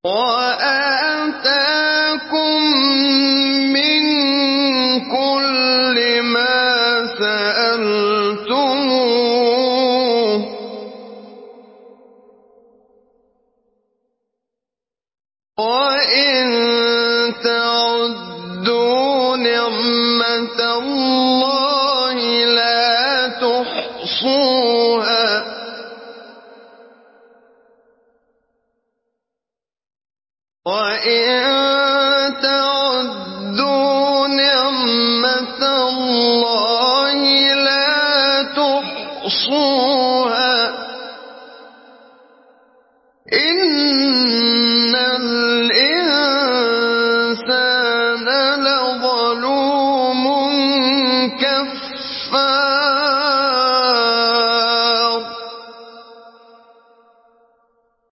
وَآتَاكُم مِّن كُلِّ مَا سَأَلْتُمُوهُ ۚ وَإِن تَعُدُّوا نِعْمَةَ اللَّهِ لَا تُحْصُوهَا ۗ وَإِن